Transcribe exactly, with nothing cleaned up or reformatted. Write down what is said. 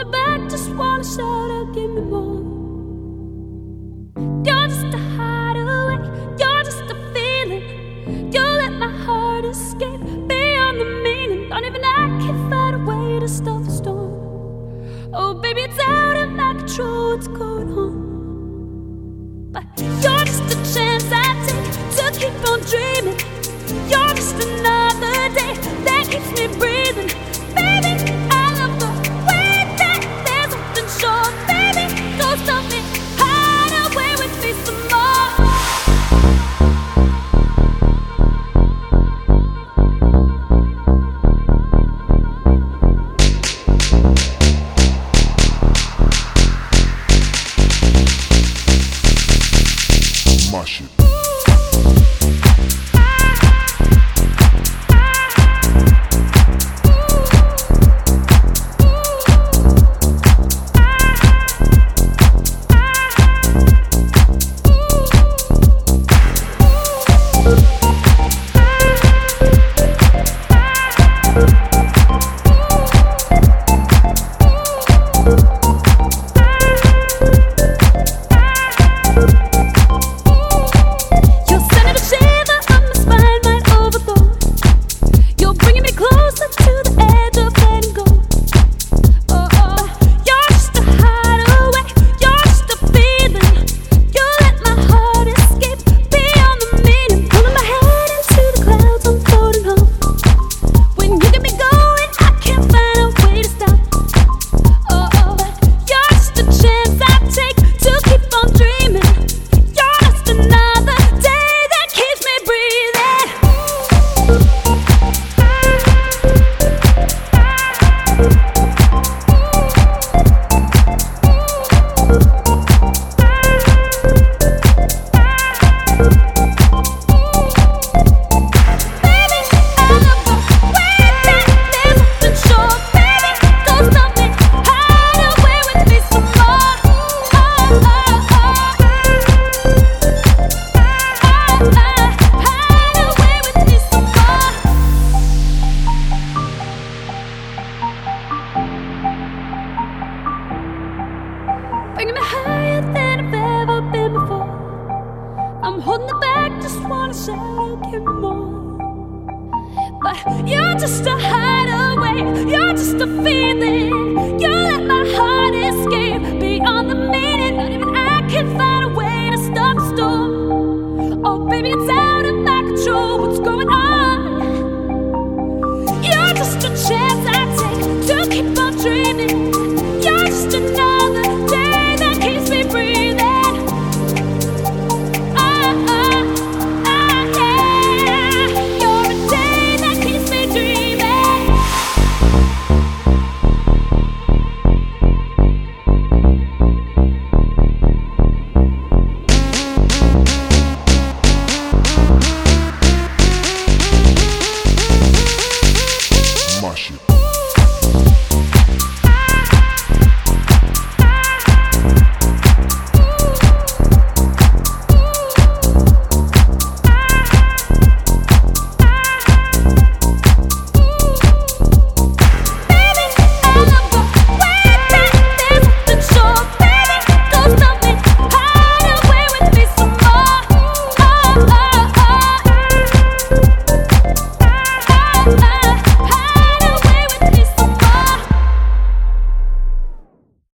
me back, just wanna shout out, give me more. You're just a hideaway, you're just a feeling. You let my heart escape beyond the meaning. Don't even I can find a way to stop the storm. Oh baby, it's out of my control, what's going on? But you're just a chance I take to keep on dreaming. You're just another day that keeps me breathing. Baby, I love the way that there's something short. Baby, don't stop me, hide away with me some more. My shit. Bringing me higher than I've ever been before. I'm holding it back, just wanna shout out, give me more. But you're just a hideaway, you're just a feeling.